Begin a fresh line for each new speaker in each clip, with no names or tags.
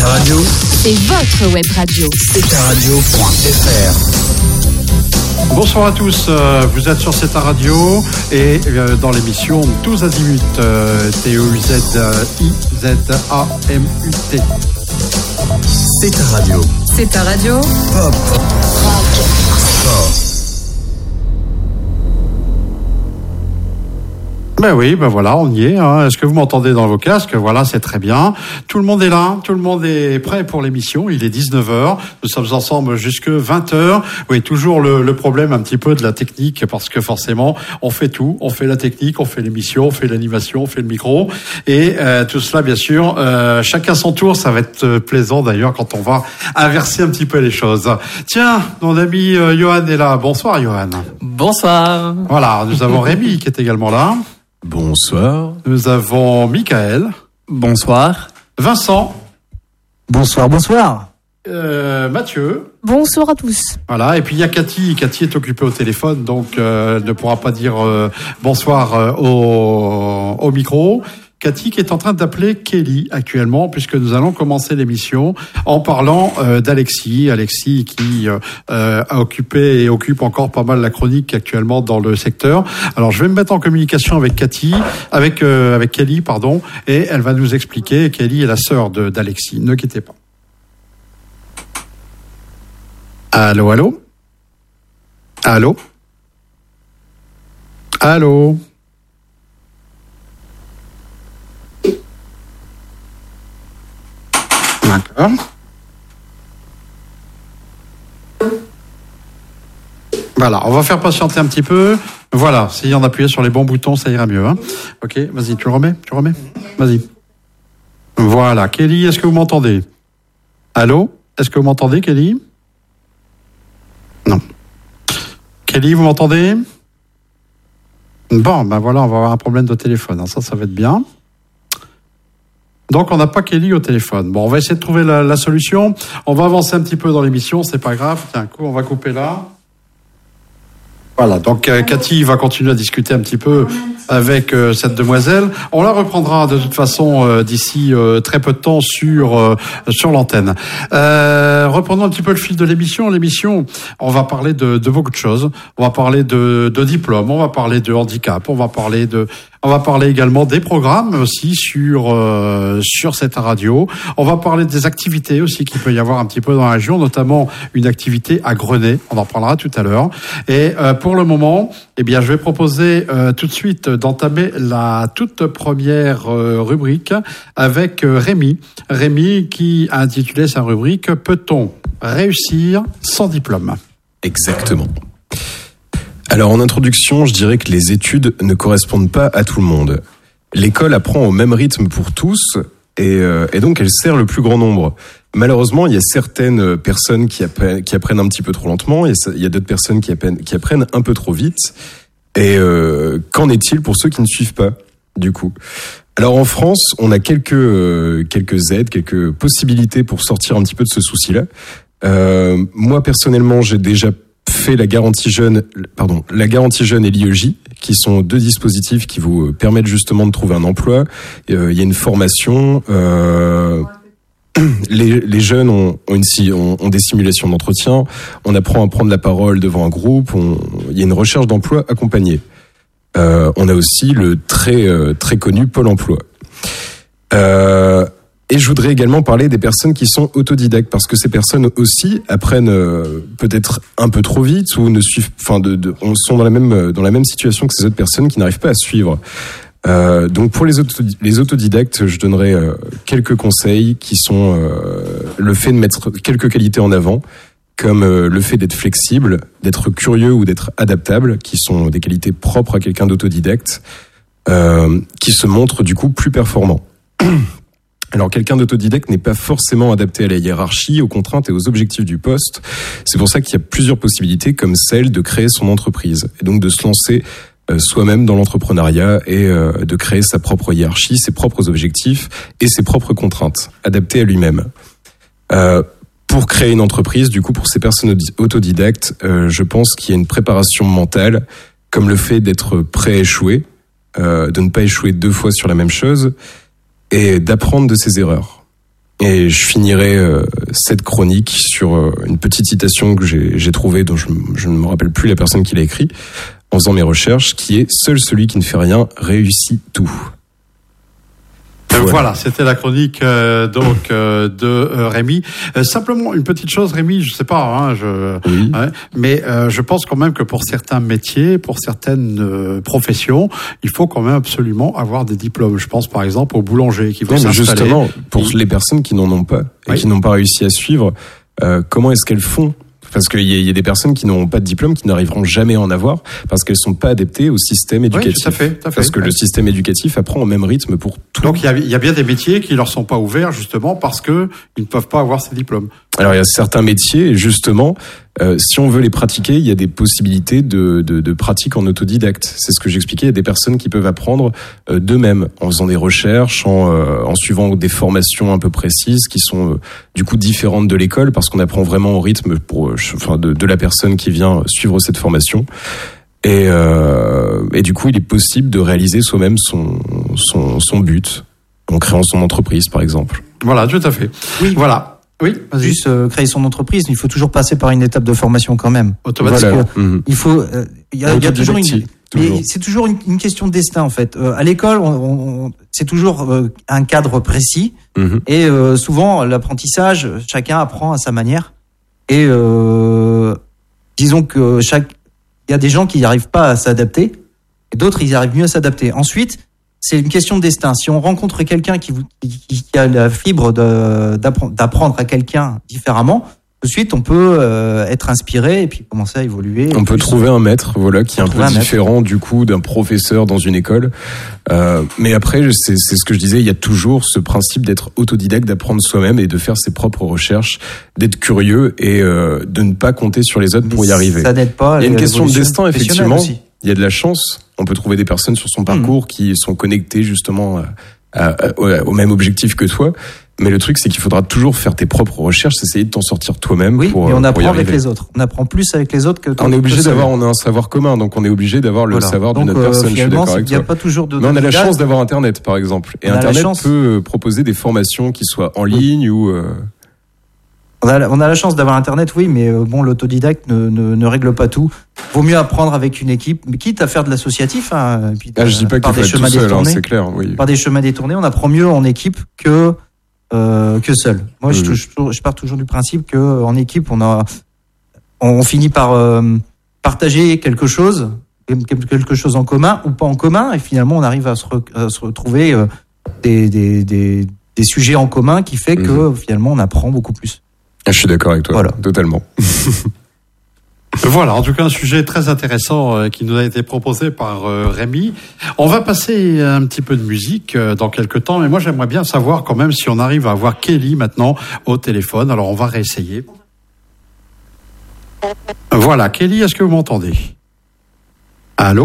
ta radio.
C'est votre web radio.
C'est ta radio.fr.
Bonsoir à tous, vous êtes sur C'est ta radio et dans l'émission Tous Azimuts, T-O-U-Z-I-Z-A-M-U-T.
C'est ta radio.
C'est ta radio.
Pop. Rock. Sport.
Ben oui, ben voilà, on y est. Hein. Est-ce que vous m'entendez dans vos casques? Voilà, c'est très bien. Tout le monde est là, tout le monde est prêt pour l'émission. Il est 19h, nous sommes ensemble jusque 20h. Oui, toujours le problème un petit peu de la technique, parce que forcément, on fait tout. On fait la technique, on fait l'émission, on fait l'animation, on fait le micro. Et tout cela, bien sûr, chacun son tour. Ça va être plaisant d'ailleurs quand on va inverser un petit peu les choses. Tiens, mon ami Johan est là. Bonsoir Johan.
Bonsoir.
Voilà, nous avons Rémi qui est également là.
Bonsoir.
Nous avons Michael.
Bonsoir.
Vincent.
Bonsoir, bonsoir.
Mathieu.
Bonsoir à tous.
Voilà, et puis il y a Cathy. Cathy est occupée au téléphone, donc elle ne pourra pas dire bonsoir au micro. Cathy qui est en train d'appeler Kelly actuellement, puisque nous allons commencer l'émission en parlant d'Alexis. Alexis qui a occupé et occupe encore pas mal la chronique actuellement dans le secteur. Alors je vais me mettre en communication avec Cathy, avec Kelly, pardon, et elle va nous expliquer. Kelly est la sœur d'Alexis. Ne quittez pas. Allô, allô? Allô? Allô? D'accord. Voilà, on va faire patienter un petit peu. Voilà, si on appuyait sur les bons boutons, ça ira mieux. Hein. Ok, vas-y, tu le remets? Vas-y. Voilà, Kelly, est-ce que vous m'entendez? Allô? Est-ce que vous m'entendez, Kelly? Non. Kelly, vous m'entendez? Bon, ben voilà, on va avoir un problème de téléphone. Ça va être bien. Donc, on n'a pas Kelly au téléphone. Bon, on va essayer de trouver la solution. On va avancer un petit peu dans l'émission, c'est pas grave. Tiens, on va couper là. Voilà, donc Cathy va continuer à discuter un petit peu avec cette demoiselle. On la reprendra de toute façon d'ici très peu de temps sur l'antenne. Reprenons un petit peu le fil de l'émission. L'émission, on va parler de beaucoup de choses. On va parler de diplôme, on va parler de handicap, on va parler également des programmes aussi sur cette radio. On va parler des activités aussi qu'il peut y avoir un petit peu dans la région, notamment une activité à Grenay. On en parlera tout à l'heure. Et pour le moment, eh bien, je vais proposer tout de suite d'entamer la toute première rubrique avec Rémi. Rémi qui a intitulé sa rubrique « Peut-on réussir sans diplôme ?»
Exactement. Alors en introduction, je dirais que les études ne correspondent pas à tout le monde. L'école apprend au même rythme pour tous et donc elle sert le plus grand nombre. Malheureusement, il y a certaines personnes qui apprennent un petit peu trop lentement, il y a d'autres personnes qui apprennent un peu trop vite. Et qu'en est-il pour ceux qui ne suivent pas, du coup ? Alors en France, on a quelques aides, quelques possibilités pour sortir un petit peu de ce souci-là. Moi personnellement, j'ai déjà fait la garantie jeune et l'IEJ, qui sont deux dispositifs qui vous permettent justement de trouver un emploi. Il y a une formation. Les jeunes ont des simulations d'entretien. On apprend à prendre la parole devant un groupe. Il y a une recherche d'emploi accompagnée. On a aussi le très connu Pôle Emploi. Et je voudrais également parler des personnes qui sont autodidactes, parce que ces personnes aussi apprennent peut-être un peu trop vite ou ne suivent, sont dans la même situation que ces autres personnes qui n'arrivent pas à suivre. Donc pour les autodidactes, je donnerai quelques conseils qui sont le fait de mettre quelques qualités en avant, comme le fait d'être flexible, d'être curieux ou d'être adaptable, qui sont des qualités propres à quelqu'un d'autodidacte, qui se montrent du coup plus performant. Alors, quelqu'un d'autodidacte n'est pas forcément adapté à la hiérarchie, aux contraintes et aux objectifs du poste. C'est pour ça qu'il y a plusieurs possibilités, comme celle de créer son entreprise, et donc de se lancer soi-même dans l'entrepreneuriat et de créer sa propre hiérarchie, ses propres objectifs et ses propres contraintes, adaptées à lui-même. Pour créer une entreprise, du coup, pour ces personnes autodidactes, je pense qu'il y a une préparation mentale, comme le fait d'être prêt à échouer, de ne pas échouer 2 fois sur la même chose, et d'apprendre de ses erreurs. Et je finirai cette chronique sur une petite citation que j'ai trouvée, dont je ne me rappelle plus la personne qui l'a écrit, en faisant mes recherches, qui est « Seul celui qui ne fait rien réussit tout ».
Voilà, c'était la chronique de Rémi. Simplement une petite chose, Rémi, je sais pas,
oui.
Mais je pense quand même que pour certains métiers, pour certaines professions, il faut quand même absolument avoir des diplômes. Je pense par exemple aux boulangers qui vont s'installer.
Justement, pour les personnes qui n'en ont pas et qui n'ont pas réussi à suivre, comment est-ce qu'elles font ? Parce qu'il y a des personnes qui n'auront pas de diplôme, qui n'arriveront jamais à en avoir, parce qu'elles sont pas adaptées au système éducatif.
Oui, tout à fait.
Parce que le système éducatif apprend au même rythme pour tout.
Donc il y a bien des métiers qui leur sont pas ouverts justement parce que ils ne peuvent pas avoir ces diplômes.
Alors il y a certains métiers, justement, si on veut les pratiquer, il y a des possibilités de pratique en autodidacte. C'est ce que j'expliquais. Il y a des personnes qui peuvent apprendre d'eux-mêmes en faisant des recherches, en suivant des formations un peu précises qui sont du coup différentes de l'école, parce qu'on apprend vraiment au rythme de la personne qui vient suivre cette formation. Et du coup, il est possible de réaliser soi-même son but en créant son entreprise, par exemple.
Voilà, tout à fait.
Oui.
Voilà. Oui, vas-y.
Juste créer son entreprise, il faut toujours passer par une étape de formation quand même.
Automatiquement.
Voilà.
Il faut, il y a toujours mais c'est toujours une question de destin en fait. À l'école, c'est toujours un cadre précis et souvent l'apprentissage, chacun apprend à sa manière. Et disons que il y a des gens qui n'arrivent pas à s'adapter et d'autres ils arrivent mieux à s'adapter. Ensuite, c'est une question de destin. Si on rencontre quelqu'un qui a la fibre d'apprendre à quelqu'un différemment, tout de suite on peut être inspiré et puis commencer à évoluer.
On peut trouver un maître, qui est un peu différent du coup d'un professeur dans une école. Mais après, c'est ce que je disais, il y a toujours ce principe d'être autodidacte, d'apprendre soi-même et de faire ses propres recherches, d'être curieux et de ne pas compter sur les autres pour y arriver.
Ça n'aide pas.
Il y a une question de destin, effectivement.
Aussi.
Il y a de la chance. On peut trouver des personnes sur son parcours qui sont connectées justement au même objectif que toi. Mais le truc, c'est qu'il faudra toujours faire tes propres recherches, essayer de t'en sortir toi-même.
Oui, et on apprend avec les autres. On apprend plus avec les autres que
on est obligé d'avoir, on a un savoir commun, donc on est obligé d'avoir le savoir d'une autre personne. Je suis d'accord avec toi.
Il n'y a pas toujours de.
Mais on a la chance d'avoir Internet, par exemple. Et Internet peut proposer des formations qui soient en ligne ou.
On a la chance d'avoir Internet, oui, mais l'autodidacte ne règle pas tout. Vaut mieux apprendre avec une équipe, mais quitte à faire de l'associatif. Hein, puis
je dis pas qu'il faut être tout seul, c'est clair. Oui.
Par des chemins détournés, on apprend mieux en équipe que seul. Moi, je pars toujours du principe que en équipe, on finit par partager quelque chose en commun ou pas en commun, et finalement, on arrive à se retrouver des sujets en commun qui fait que finalement, on apprend beaucoup plus.
Je suis d'accord avec toi, totalement.
Voilà, en tout cas un sujet très intéressant qui nous a été proposé par Rémi. On va passer un petit peu de musique dans quelques temps, mais moi j'aimerais bien savoir quand même si on arrive à avoir Kelly maintenant au téléphone. Alors on va réessayer. Voilà, Kelly, est-ce que vous m'entendez ? Allô ?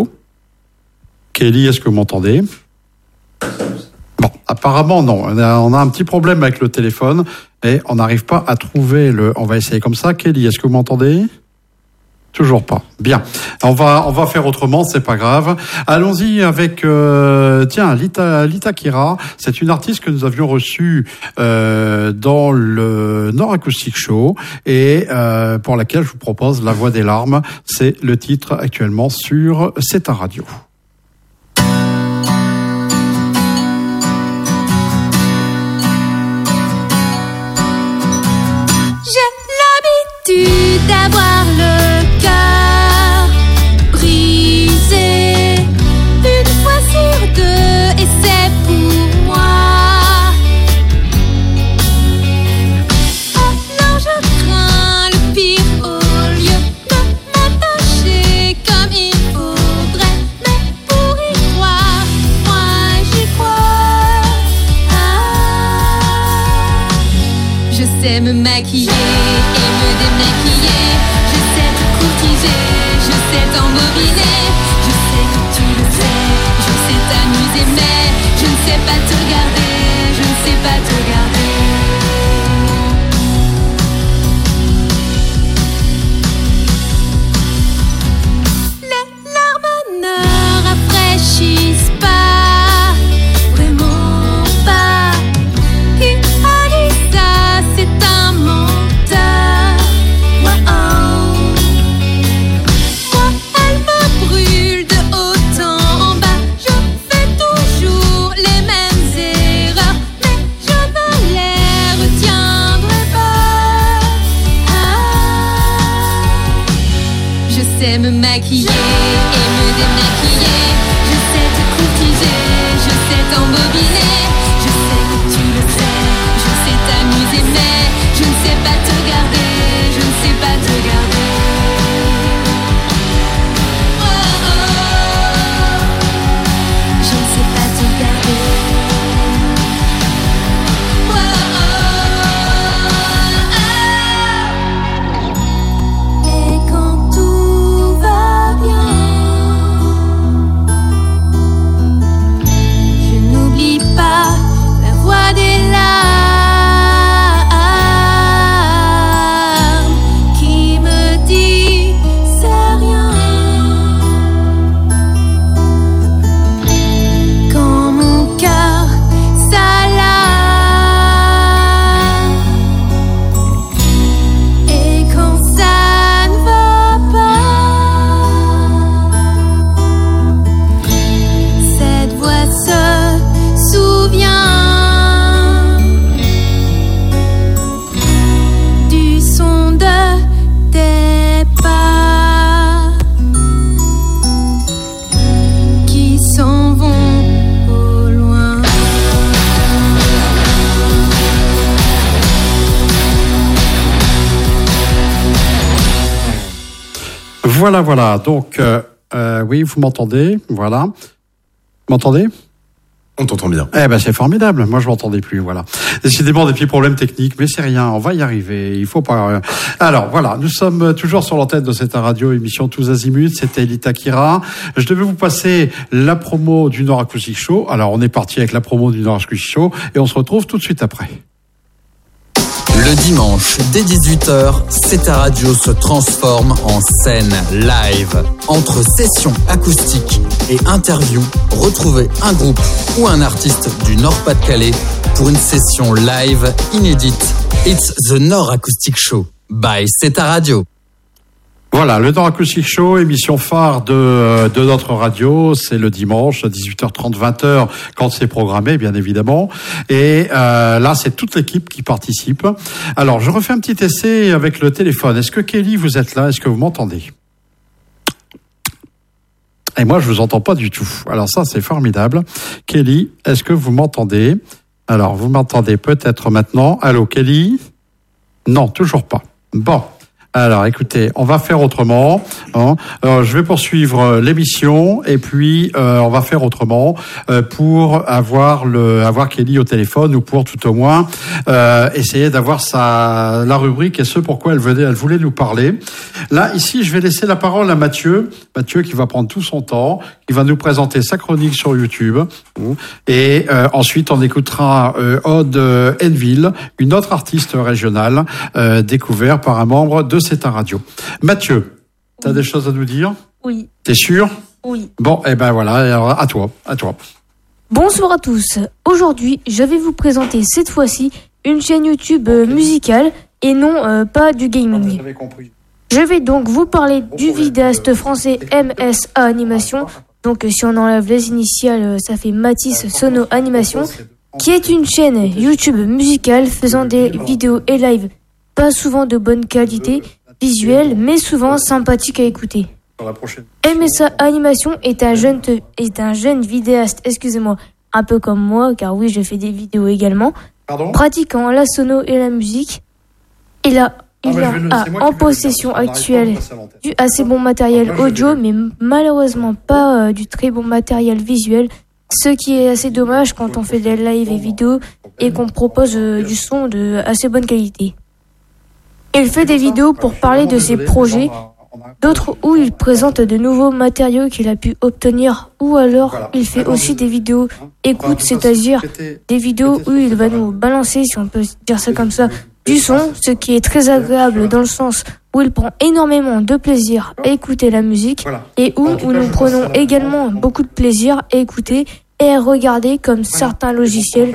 Kelly, est-ce que vous m'entendez ? Bon, apparemment non. On a un petit problème avec le téléphone et on n'arrive pas à trouver On va essayer comme ça. Kelly, est-ce que vous m'entendez ? Toujours pas. Bien. On va faire autrement, c'est pas grave. Allons-y avec Lita Kira. C'est une artiste que nous avions reçue dans le Nord Acoustic Show et pour laquelle je vous propose La Voix des larmes. C'est le titre actuellement sur C'est ta radio.
J'ai l'habitude d'avoir le cœur brisé une fois sur deux, et c'est pour moi. Alors je crains le pire au lieu de m'attacher comme il faudrait, mais pour y croire, moi j'y crois. Je sais me maquiller et me démaquiller, je sais te courtiser, je sais t'embobiner, je sais que tu le sais, je sais t'amuser, mais je ne sais pas te regarder, je ne sais pas te regarder. Les larmes ne rafraîchissent pas, vraiment pas. Qui a dit me maquiller et me démaquiller. Je sais te courtiser, je sais t'embobiner. Je sais que tu le sais, je sais t'amuser, mais je ne sais pas te garder, je ne sais pas te garder. Oh, oh, je ne sais pas te garder.
Voilà. Donc, oui, vous m'entendez. Voilà. Vous m'entendez ?
On t'entend bien.
Eh ben, c'est formidable. Moi, je m'entendais plus. Voilà. Décidément, des petits problèmes techniques, mais c'est rien. On va y arriver. Il faut pas. Alors, voilà. Nous sommes toujours sur l'antenne de cette radio émission Tous Azimuts. C'était Elita Kira. Je devais vous passer la promo du Nord Acoustic Show. Alors, on est parti avec la promo du Nord Acoustic Show et on se retrouve tout de suite après.
Le dimanche, dès 18h, C'est ta radio se transforme en scène live. Entre sessions acoustiques et interviews, retrouvez un groupe ou un artiste du Nord-Pas-de-Calais pour une session live inédite. It's the Nord Acoustic Show by C'est ta radio.
Voilà, le Nord Acoustic Show, émission phare de notre radio, c'est le dimanche, 18h30, 20h, quand c'est programmé, bien évidemment. Et là, c'est toute l'équipe qui participe. Alors, je refais un petit essai avec le téléphone. Est-ce que Kelly, vous êtes là ? Est-ce que vous m'entendez ? Et moi, je vous entends pas du tout. Alors ça, c'est formidable. Kelly, est-ce que vous m'entendez ? Alors, vous m'entendez peut-être maintenant. Allô, Kelly ? Non, toujours pas. Bon. Alors, écoutez, on va faire autrement. Je vais poursuivre l'émission et puis on va faire autrement pour avoir Kelly au téléphone ou pour tout au moins essayer d'avoir la rubrique et ce pourquoi elle voulait nous parler. Là, ici, je vais laisser la parole à Mathieu qui va prendre tout son temps, qui va nous présenter sa chronique sur YouTube et ensuite on écoutera Aude Enville, une autre artiste régionale découverte par un membre de C'est ta radio. Mathieu, tu as des choses à nous dire ?
Oui.
T'es sûr ?
Oui.
Bon, et ben voilà, alors à toi.
Bonsoir à tous. Aujourd'hui, je vais vous présenter cette fois-ci une chaîne YouTube musicale et non pas du gaming.
J'avais compris.
Je vais donc vous parler du vidéaste français MSA Animation. Donc si on enlève les initiales, ça fait Matisse Sono Animation, qui est une chaîne YouTube musicale faisant des vidéos et live pas souvent de bonne qualité visuelle, mais souvent sympathique à écouter. MSA Animation est un jeune vidéaste, un peu comme moi, car oui, je fais des vidéos également. Pratiquant la sono et la musique. Il a en possession actuelle du assez bon matériel audio, mais malheureusement pas du très bon matériel visuel, ce qui est assez dommage quand on fait des lives et vidéos et qu'on propose du son de assez bonne qualité. Il fait des vidéos pour parler de ses projets, d'autres où il présente de nouveaux matériaux qu'il a pu obtenir, ou alors il fait aussi des vidéos écoute, c'est-à-dire des vidéos où il va nous balancer, si on peut dire ça comme ça, du son, ce qui est très agréable dans le sens où il prend énormément de plaisir à écouter la musique et où nous prenons également beaucoup de plaisir à écouter et à regarder comment certains logiciels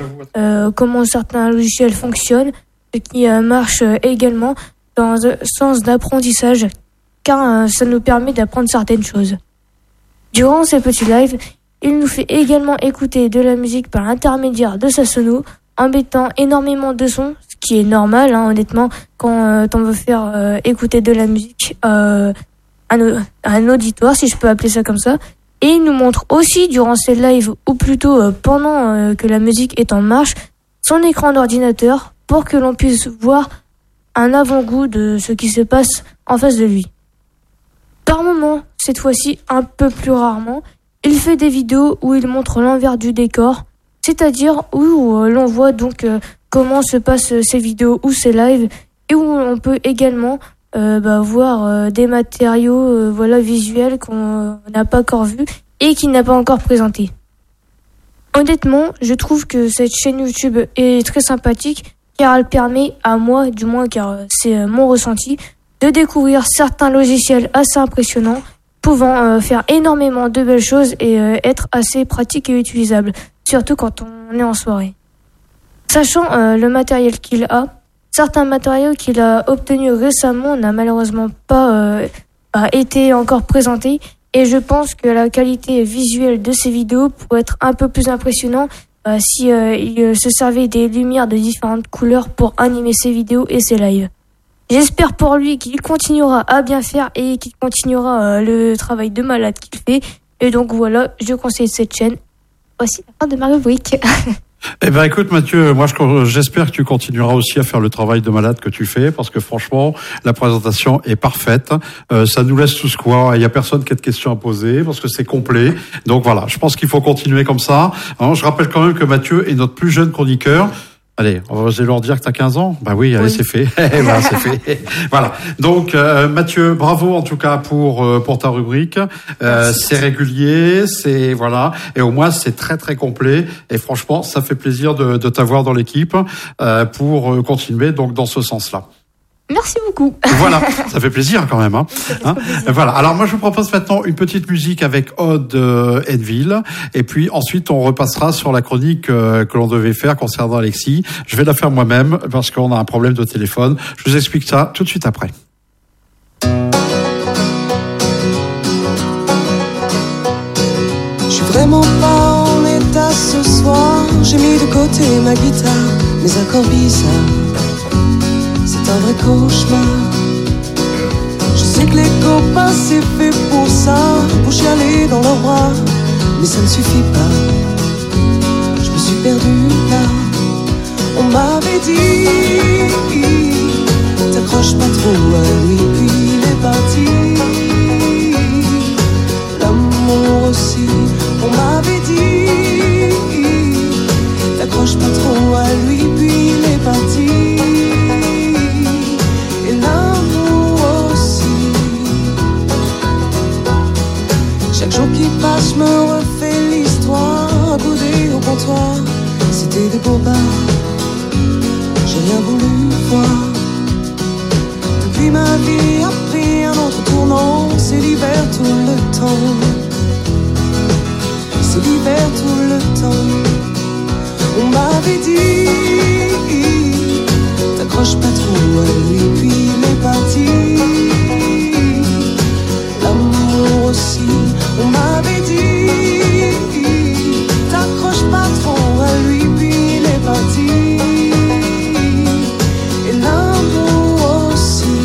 fonctionnent, ce qui marche également dans un sens d'apprentissage, car ça nous permet d'apprendre certaines choses. Durant ces petits lives, il nous fait également écouter de la musique par l'intermédiaire de sa sono, en mettant énormément de sons, ce qui est normal, honnêtement, quand on veut faire écouter de la musique. un auditoire, si je peux appeler ça comme ça. Et il nous montre aussi durant ses lives, ou plutôt pendant que la musique est en marche, son écran d'ordinateur pour que l'on puisse voir un avant-goût de ce qui se passe en face de lui. Par moment, cette fois-ci un peu plus rarement, il fait des vidéos où il montre l'envers du décor, c'est-à-dire où l'on voit donc comment se passent ces vidéos ou ces lives, et où on peut également voir des matériaux visuels qu'on n'a pas encore vus et qu'il n'a pas encore présentés. Honnêtement, je trouve que cette chaîne YouTube est très sympathique car elle permet à moi, du moins car c'est mon ressenti, de découvrir certains logiciels assez impressionnants, pouvant faire énormément de belles choses et être assez pratiques et utilisables, surtout quand on est en soirée. Sachant le matériel qu'il a, certains matériaux qu'il a obtenus récemment n'a malheureusement pas été encore présentés, et je pense que la qualité visuelle de ces vidéos pourrait être un peu plus impressionnante si il se servait des lumières de différentes couleurs pour animer ses vidéos et ses lives. J'espère pour lui qu'il continuera à bien faire et qu'il continuera le travail de malade qu'il fait. Et donc voilà, je conseille cette chaîne. Voici la fin de ma rubrique.
Eh ben écoute Mathieu, moi j'espère que tu continueras aussi à faire le travail de malade que tu fais, parce que franchement la présentation est parfaite, ça nous laisse tous quoi, il y a personne qui a de questions à poser parce que c'est complet. Donc voilà, je pense qu'il faut continuer comme ça. Alors, je rappelle quand même que Mathieu est notre plus jeune chroniqueur. Allez, on va oser leur dire que t'as 15 ans. Bah oui, allez, c'est fait. Voilà, c'est fait. Voilà. Donc, Mathieu, bravo en tout cas pour ta rubrique. C'est régulier, c'est voilà, et au moins c'est très très complet. Et franchement, ça fait plaisir de t'avoir dans l'équipe pour continuer donc dans ce sens-là.
Merci beaucoup.
Voilà, ça fait plaisir quand même. Hein. Voilà. Alors moi je vous propose maintenant une petite musique avec Aude Enville, et puis ensuite on repassera sur la chronique que l'on devait faire concernant Alexis. Je vais la faire moi-même parce qu'on a un problème de téléphone. Je vous explique ça tout de suite après.
Je suis vraiment pas en état ce soir. J'ai mis de côté ma guitare, mes accords bizarres. C'est un vrai cauchemar. Je sais que les copains c'est fait pour ça, pour chialer dans leurs bras, mais ça ne suffit pas. Je me suis perdu là. On m'avait dit, t'accroches pas trop à lui, puis il est parti. L'amour aussi, on m'avait dit, t'accroches pas trop à lui, puis il est parti. Chaque jour qui passe, je me refais l'histoire. Accoudé au comptoir, c'était des bobards. J'ai rien voulu voir. Depuis ma vie a pris un autre tournant. C'est l'hiver tout le temps. C'est l'hiver tout le temps. On m'avait dit, t'accroches pas trop à lui, puis il est parti. L'amour aussi, on m'avait dit, t'accroches pas trop à lui, puis il est parti. Et l'amour aussi.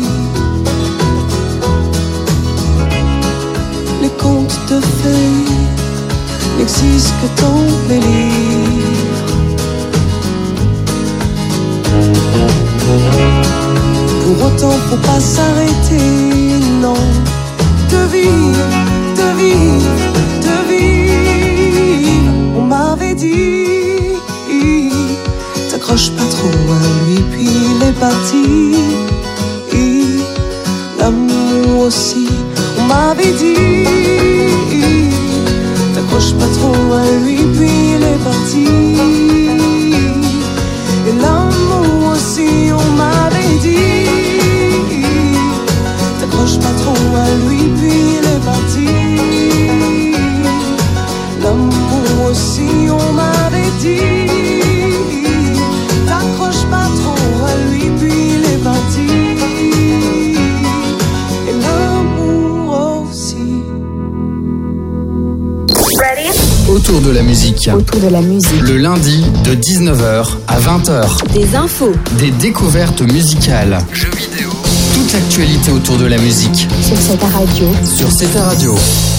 Les contes de fées n'existent que dans les livres. Pour autant, faut pas s'arrêter, non. De vivre, de vivre, de vivre. On m'avait dit, t'accroches pas trop à lui, puis il est parti. L'amour aussi, on m'avait dit, t'accroches pas trop à lui, puis il est parti. Et l'amour aussi, on m'avait dit, t'accroches pas trop à lui, puis il est parti. L'amour aussi, on m'avait dit, t'accroches pas trop à lui, puis il est parti. Et l'amour aussi.
Autour de la musique.
Autour de la musique.
Le lundi de 19h à 20h.
Des infos.
Des découvertes musicales. Jeux vidéo. Toute l'actualité autour de la musique.
Sur cette radio.
Sur cette radio.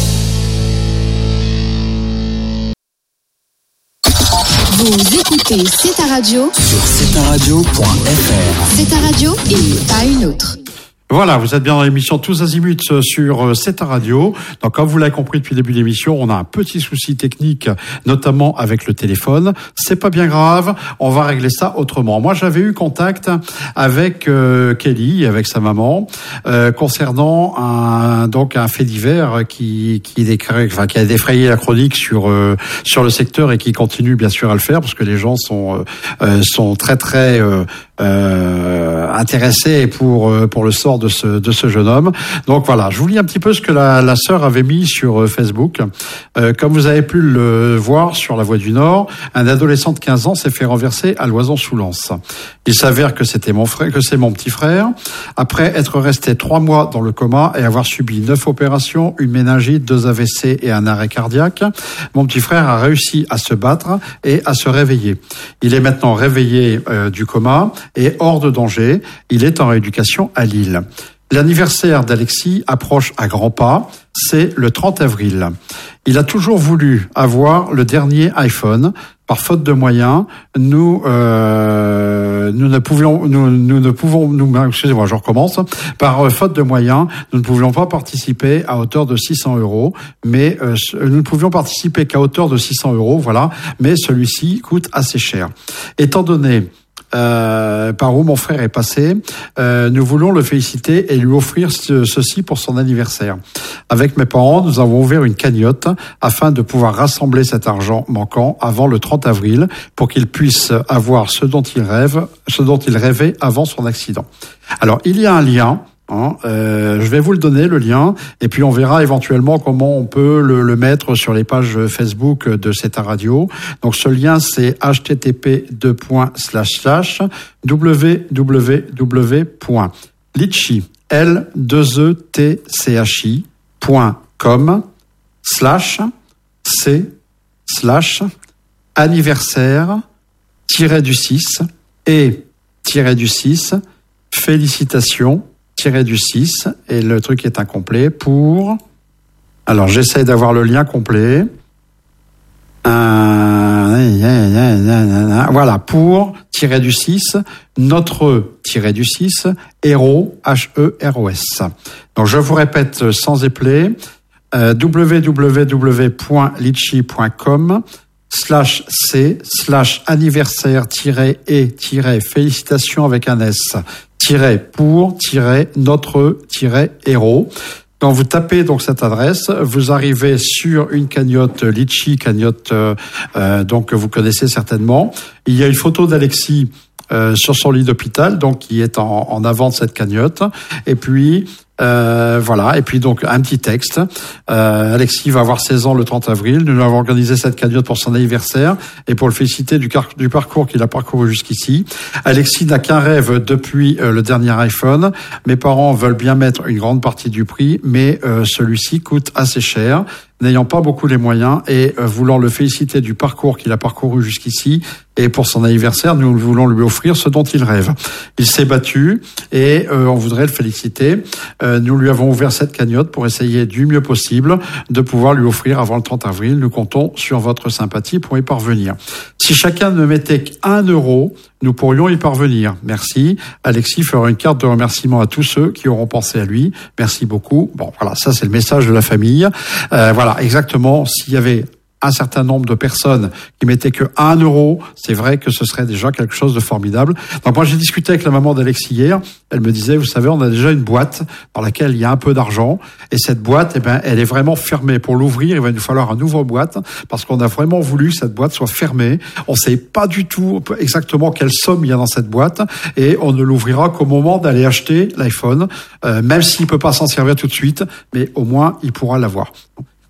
Vous écoutez C'est ta radio
sur cetaradio.fr.
C'est ta radio et pas une autre.
Voilà, vous êtes bien dans l'émission Tous Azimuts sur C'est ta radio. Donc, comme vous l'avez compris depuis le début de l'émission, on a un petit souci technique, notamment avec le téléphone. C'est pas bien grave, on va régler ça autrement. Moi, j'avais eu contact avec Kelly, avec sa maman, concernant un fait divers qui a défrayé la chronique sur le secteur et qui continue bien sûr à le faire parce que les gens sont très très intéressés pour le sort de ce jeune homme. Donc voilà, je vous lis un petit peu ce que la sœur avait mis sur Facebook. Comme vous avez pu le voir sur La Voix du Nord, un adolescent de 15 ans s'est fait renverser à Loison-sous-Lens. Il s'avère que c'est mon petit frère. Après être resté 3 mois dans le coma et avoir subi 9 opérations, une méningite, 2 AVC et un arrêt cardiaque, mon petit frère a réussi à se battre et à se réveiller. Il est maintenant réveillé du coma et hors de danger. Il est en rééducation à Lille. L'anniversaire d'Alexis approche à grands pas, c'est le 30 avril. Il a toujours voulu avoir le dernier iPhone. Par faute de moyens, Par faute de moyens, nous ne pouvions pas participer à hauteur de 600 €, mais nous ne pouvions participer qu'à hauteur de 600 €, voilà. Mais celui-ci coûte assez cher. Étant donné par où mon frère est passé, nous voulons le féliciter et lui offrir ceci pour son anniversaire. Avec mes parents, nous avons ouvert une cagnotte afin de pouvoir rassembler cet argent manquant avant le 30 avril pour qu'il puisse avoir ce dont il rêvait avant son accident. Alors, il y a un lien. Je vais vous le donner, le lien, et puis on verra éventuellement comment on peut le mettre sur les pages Facebook de C'est ta radio. Donc ce lien, c'est www.litchi.com/c/anniversaire-du-6 et-du-6 félicitations -du-6 et le truc est incomplet pour... Alors j'essaie d'avoir le lien complet. Voilà, pour -du-6, notre -du-6, héros, H-E-R-O-S. Donc je vous répète sans épeler, www.litchi.com/c/anniversaire-et-félicitations avec un S -pour-notre-héros. Quand vous tapez donc cette adresse, vous arrivez sur une cagnotte Litchi, cagnotte donc que vous connaissez certainement. Il y a une photo d'Alexis sur son lit d'hôpital, donc qui est en avant de cette cagnotte. Et puis voilà, et puis donc un petit texte. Alexis va avoir 16 ans le 30 avril. Nous avons organisé cette cagnotte pour son anniversaire et pour le féliciter du parcours qu'il a parcouru jusqu'ici. Alexis n'a qu'un rêve depuis le dernier iPhone. Mes parents veulent bien mettre une grande partie du prix, mais celui-ci coûte assez cher. N'ayant pas beaucoup les moyens et voulant le féliciter du parcours qu'il a parcouru jusqu'ici, et pour son anniversaire, nous voulons lui offrir ce dont il rêve. Il s'est battu et on voudrait le féliciter. Nous lui avons ouvert cette cagnotte pour essayer du mieux possible de pouvoir lui offrir avant le 30 avril. Nous comptons sur votre sympathie pour y parvenir. Si chacun ne mettait qu'1 €, nous pourrions y parvenir. Merci. Alexis fera une carte de remerciement à tous ceux qui auront pensé à lui. Merci beaucoup. Bon, voilà, ça c'est le message de la famille. Voilà, exactement. S'il y avait un certain nombre de personnes qui mettaient que 1 €, c'est vrai que ce serait déjà quelque chose de formidable. Donc moi j'ai discuté avec la maman d'Alexis hier, elle me disait, vous savez, on a déjà une boîte dans laquelle il y a un peu d'argent, et cette boîte, elle est vraiment fermée. Pour l'ouvrir, il va nous falloir une nouvelle boîte, parce qu'on a vraiment voulu que cette boîte soit fermée. On ne sait pas du tout exactement quelle somme il y a dans cette boîte, et on ne l'ouvrira qu'au moment d'aller acheter l'iPhone, même s'il peut pas s'en servir tout de suite, mais au moins il pourra l'avoir.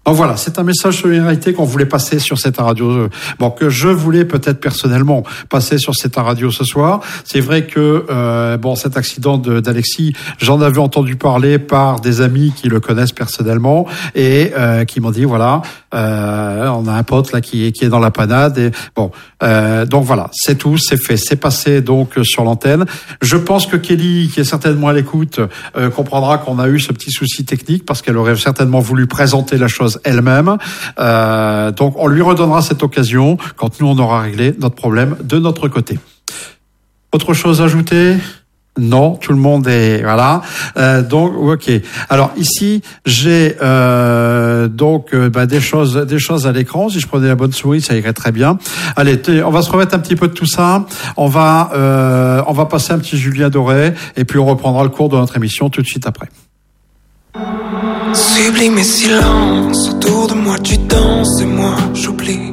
Donc voilà, c'est un message de solidarité qu'on voulait passer sur cette radio, bon, que je voulais peut-être personnellement passer sur cette radio ce soir. C'est vrai que bon, cet accident d'Alexis, j'en avais entendu parler par des amis qui le connaissent personnellement et qui m'ont dit voilà, on a un pote là qui est dans la panade et bon, donc voilà, c'est tout, c'est fait, c'est passé donc sur l'antenne. Je pense que Kelly, qui est certainement à l'écoute, comprendra qu'on a eu ce petit souci technique parce qu'elle aurait certainement voulu présenter la chose elle-même. Donc on lui redonnera cette occasion quand nous on aura réglé notre problème de notre côté. Autre chose à ajouter ? Non, tout le monde est voilà. Donc ok. Alors ici j'ai des choses à l'écran. Si je prenais la bonne souris, ça irait très bien. Allez, on va se remettre un petit peu de tout ça. On va passer un petit Julien Doré et puis on reprendra le cours de notre émission tout de suite après.
Sublime et silence, autour de moi tu danses et moi j'oublie.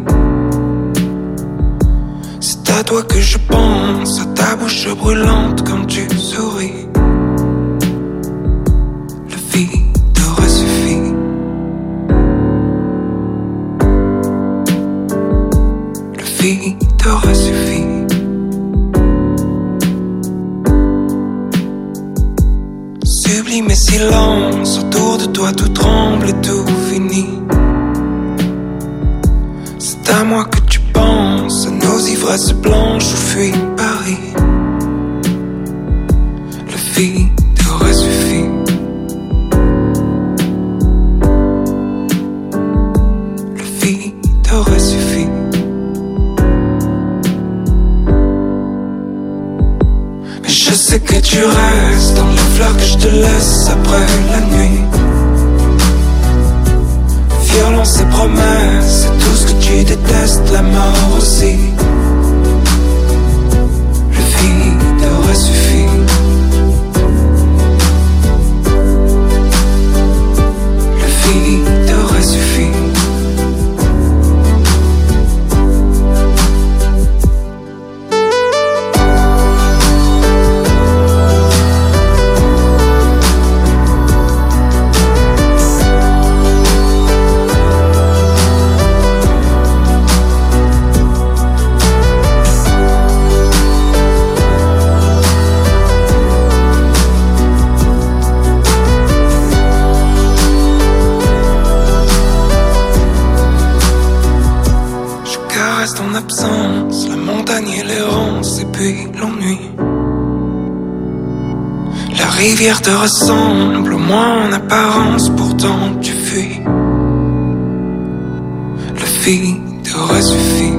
C'est à toi que je pense, à ta bouche brûlante quand tu souris. Le vide aurait suffi. Le vide aurait suffi. Sublime et silence, autour de toi tout tremble et tout finit. C'est à moi que tu penses, à nos ivresses blanches où fuit Paris. Le vide aurait suffi. Le vide aurait suffi. Mais je sais que tu restes dans les fleurs que je te laisse après la nuit. Violence et promesses, c'est tout ce que tu détestes, la mort aussi. Le vide aurait suffi. Le vide aurait suffi. La montagne et l'errance et puis l'ennui. La rivière te ressemble, au moins en apparence, pourtant tu fuis. Le vide aurait suffi.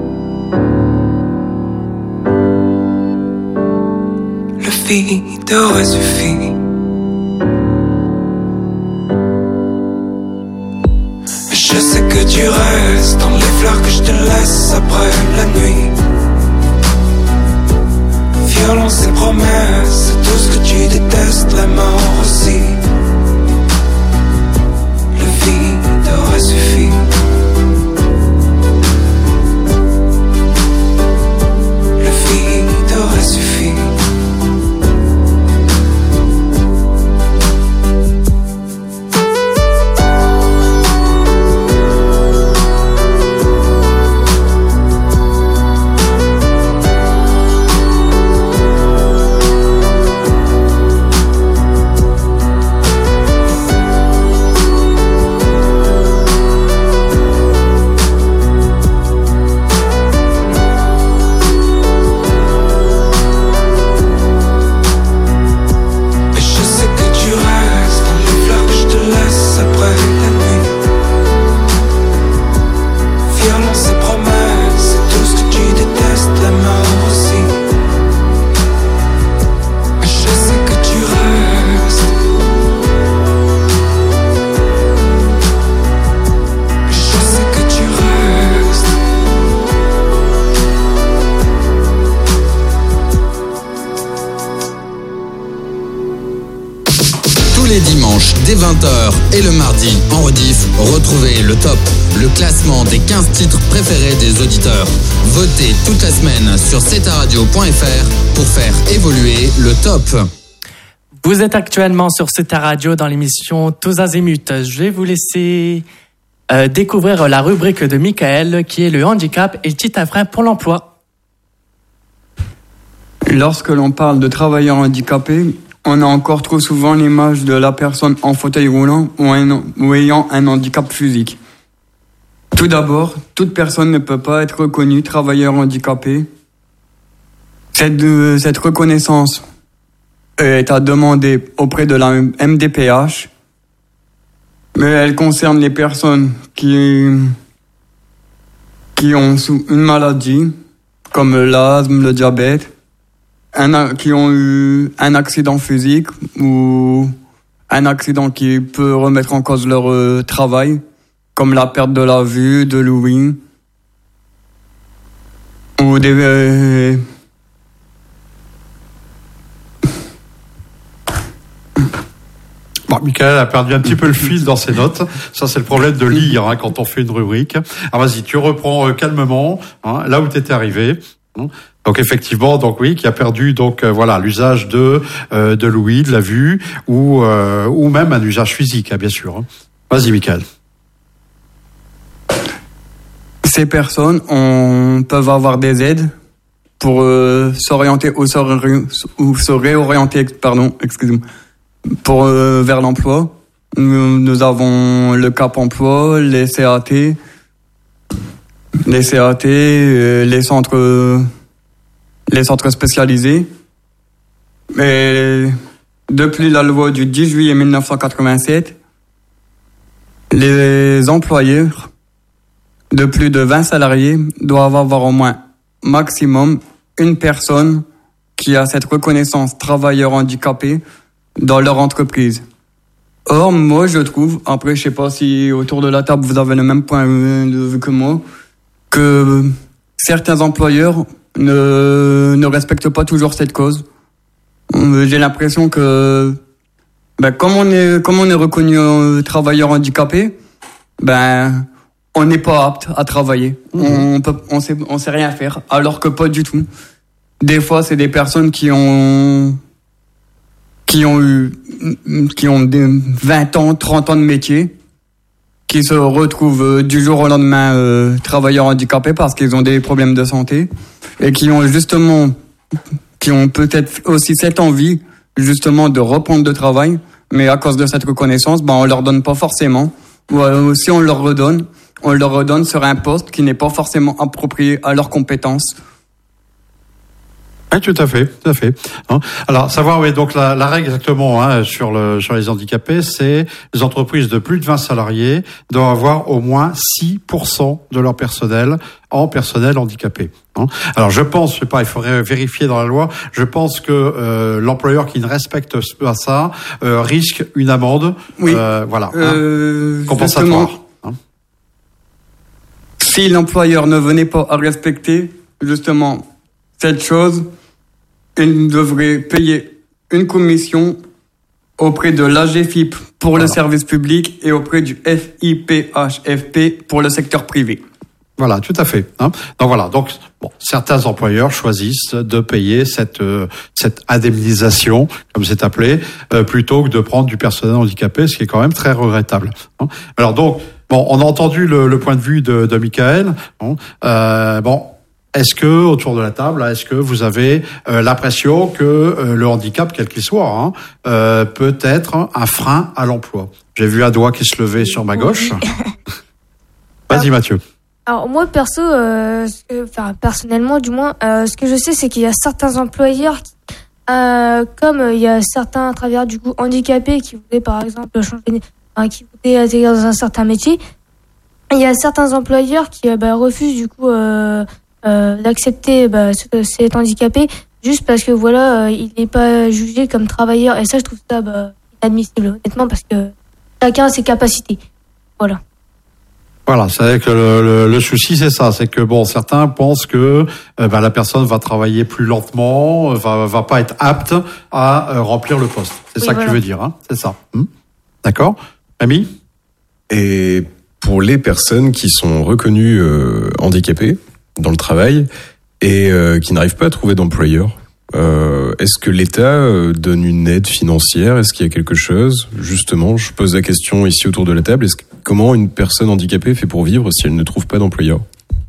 Le vide aurait suffi. Je sais que tu restes dans les fleurs que je te laisse après la nuit. Violence et promesses, c'est tout ce que tu détestes, la mort aussi. Le vide aurait suffi. Le vide aurait suffi.
Dès 20h et le mardi en rediff, retrouvez le top, le classement des 15 titres préférés des auditeurs. Votez toute la semaine sur cetaradio.fr pour faire évoluer le top.
Vous êtes actuellement sur Ceta Radio dans l'émission Tous Azimuts. Je vais vous laisser découvrir la rubrique de Michael qui est le handicap est-il un frein pour l'emploi?
Lorsque l'on parle de travailleurs handicapés, on a encore trop souvent l'image de la personne en fauteuil roulant ou ayant un handicap physique. Tout d'abord, toute personne ne peut pas être reconnue travailleur handicapé. Cette reconnaissance est à demander auprès de la MDPH, mais elle concerne les personnes qui ont une maladie, comme l'asthme, le diabète, qui ont eu un accident physique ou un accident qui peut remettre en cause leur travail, comme la perte de la vue, de l'ouïe, ou des...
Bon, Michael a perdu un petit peu le fil dans ses notes. Ça, c'est le problème de lire quand on fait une rubrique. Alors vas-y, tu reprends calmement là où tu étais arrivé. Donc effectivement, donc oui, qui a perdu voilà l'usage de l'ouïe, de la vue ou même un usage physique, bien sûr. Vas-y, Michael.
Ces personnes peuvent avoir des aides pour s'orienter ou se réorienter, vers l'emploi. Nous avons le Cap Emploi, les CAT, les centres spécialisés. Mais depuis la loi du 10 juillet 1987, les employeurs de plus de 20 salariés doivent avoir au moins maximum une personne qui a cette reconnaissance travailleur handicapé dans leur entreprise. Or, moi, je trouve, après, je sais pas si autour de la table vous avez le même point de vue que moi, que certains employeurs ne respectent pas toujours cette cause. J'ai l'impression que, comme on est reconnu travailleur handicapé, on n'est pas apte à travailler. On sait rien faire, alors que pas du tout. Des fois, c'est des personnes qui ont 20 ans, 30 ans de métier, qui se retrouvent du jour au lendemain travailleurs handicapés parce qu'ils ont des problèmes de santé et qui ont peut-être aussi cette envie justement de reprendre le travail, mais à cause de cette reconnaissance, on leur donne pas forcément. Ou si on leur redonne sur un poste qui n'est pas forcément approprié à leurs compétences.
Oui, tout à fait. Alors, savoir, oui, donc la règle exactement sur les handicapés, c'est les entreprises de plus de 20 salariés doivent avoir au moins 6% de leur personnel en personnel handicapé. Alors, je pense, je sais pas, il faudrait vérifier dans la loi. Je pense que l'employeur qui ne respecte pas ça risque une amende.
Oui.
Compensatoire.
Si l'employeur ne venait pas à respecter justement cette chose, il devrait payer une commission auprès de l'AGFIP pour le service public et auprès du FIPHFP pour le secteur privé.
Voilà, tout à fait. Donc voilà. Donc certains employeurs choisissent de payer cette indemnisation, comme c'est appelé, plutôt que de prendre du personnel handicapé, ce qui est quand même très regrettable. Alors donc, on a entendu le point de vue de Michael. Est-ce que, autour de la table, est-ce que vous avez l'impression que le handicap, quel qu'il soit, peut être un frein à l'emploi? J'ai vu un doigt qui se levait sur ma gauche. Vas-y, Mathieu.
Alors moi, personnellement, du moins, ce que je sais, c'est qu'il y a certains employeurs, comme il y a certains travailleurs du coup handicapés qui voudraient, par exemple, qui voudraient intégrer dans un certain métier. Il y a certains employeurs qui refusent du coup d'accepter cet handicapé juste parce que il n'est pas jugé comme travailleur, et ça je trouve ça inadmissible honnêtement, parce que chacun a ses capacités. Voilà, c'est vrai que
le souci c'est ça, c'est que certains pensent que la personne va travailler plus lentement, va pas être apte à remplir le poste. C'est ça que tu veux dire, c'est ça. D'accord. Ami?
Et pour les personnes qui sont reconnues handicapées dans le travail et qui n'arrivent pas à trouver d'employeur, Est-ce que l'État donne une aide financière? Est-ce qu'il y a quelque chose? Justement, je pose la question ici autour de la table. Comment une personne handicapée fait pour vivre si elle ne trouve pas d'employeur?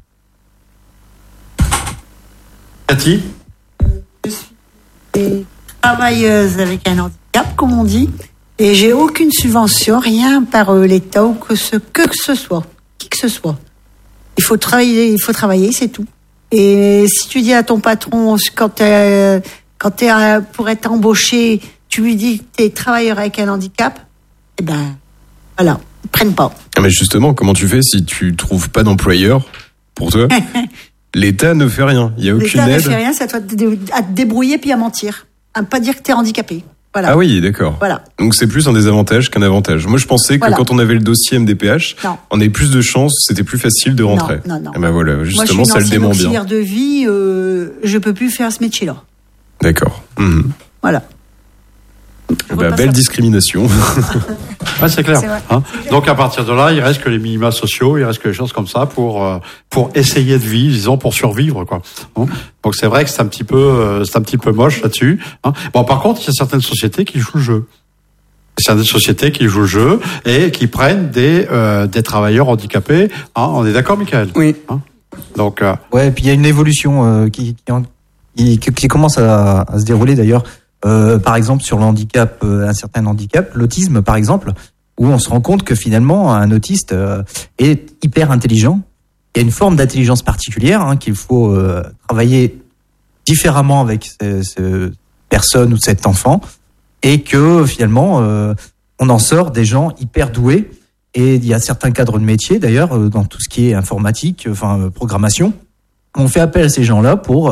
Cathy?
Je suis travailleuse avec un handicap, comme on dit, et j'ai aucune subvention, rien par l'État ou que ce soit, qui que ce soit. Il faut travailler, c'est tout. Et si tu dis à ton patron, quand pour être embauché, tu lui dis que tu es travailleur avec un handicap, eh ben, voilà, ils ne prennent pas.
Ah mais justement, comment tu fais si tu trouves pas d'employeur pour toi? L'État ne fait rien, il n'y a aucune aide.
L'État ne fait rien, c'est à toi à te débrouiller puis à mentir. À ne pas dire que tu es handicapé. Voilà.
Ah oui, d'accord.
Voilà.
Donc c'est plus un désavantage qu'un avantage. Moi je pensais que quand on avait le dossier MDPH, on avait plus de chances, c'était plus facile de rentrer.
Non.
Et ben voilà, justement,
moi,
ça le dément bien.
Je suis auxiliaire de vie, je peux plus faire ce métier-là.
D'accord.
Voilà.
Belle discrimination.
Ouais, c'est clair. Hein. Donc à partir de là, il reste que les minima sociaux, il reste que les choses comme ça pour essayer de vivre, disons, pour survivre, quoi. Hein. Donc c'est vrai que c'est un petit peu moche là-dessus. Hein. Bon, par contre, il y a certaines sociétés qui jouent le jeu. Certaines sociétés qui jouent le jeu et qui prennent des travailleurs handicapés. Hein. On est d'accord, Michael?
Oui.
Hein. Donc
ouais, et puis il y a une évolution qui commence à se dérouler d'ailleurs. Par exemple sur le handicap, un certain handicap, l'autisme par exemple, où on se rend compte que finalement un autiste est hyper intelligent. Il y a une forme d'intelligence particulière qu'il faut travailler différemment avec cette personne ou cet enfant, et que finalement on en sort des gens hyper doués. Et il y a certains cadres de métier d'ailleurs dans tout ce qui est informatique, programmation, on fait appel à ces gens-là pour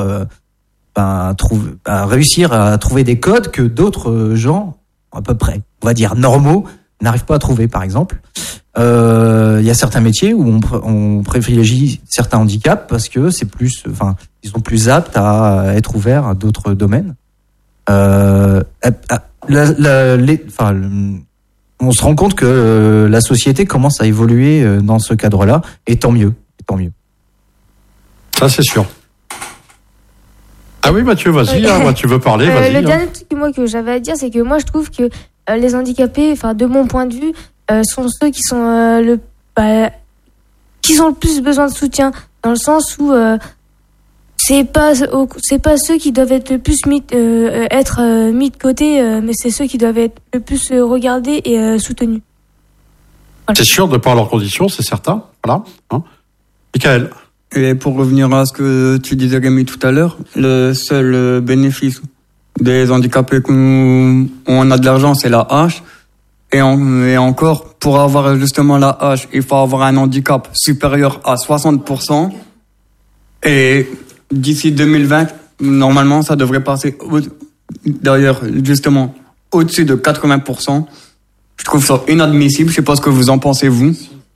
réussir à trouver des codes que d'autres gens, à peu près, on va dire normaux, n'arrivent pas à trouver, par exemple. Il y a certains métiers où on privilégie certains handicaps parce que ils sont plus aptes à être ouverts à d'autres domaines. On se rend compte que la société commence à évoluer dans ce cadre-là, et tant mieux.
Ça, c'est sûr. Ah oui, Mathieu, vas-y, tu veux parler, vas-y.
Le dernier truc que j'avais à dire, c'est que moi je trouve que les handicapés, de mon point de vue, sont ceux qui sont qui ont le plus besoin de soutien, dans le sens où c'est pas ceux qui doivent être le plus mis de côté, mais c'est ceux qui doivent être le plus regardés et soutenus. Voilà.
C'est sûr, de par leurs conditions, c'est certain. Voilà. Hein. Michael.
Et pour revenir à ce que tu disais, Rémi, tout à l'heure, le seul bénéfice des handicapés où on a de l'argent, c'est la hache. Et encore, pour avoir justement la hache, il faut avoir un handicap supérieur à 60%. Et d'ici 2020, normalement, ça devrait passer, d'ailleurs, justement, au-dessus de 80%. Je trouve ça inadmissible. Je sais pas ce que vous en pensez, vous.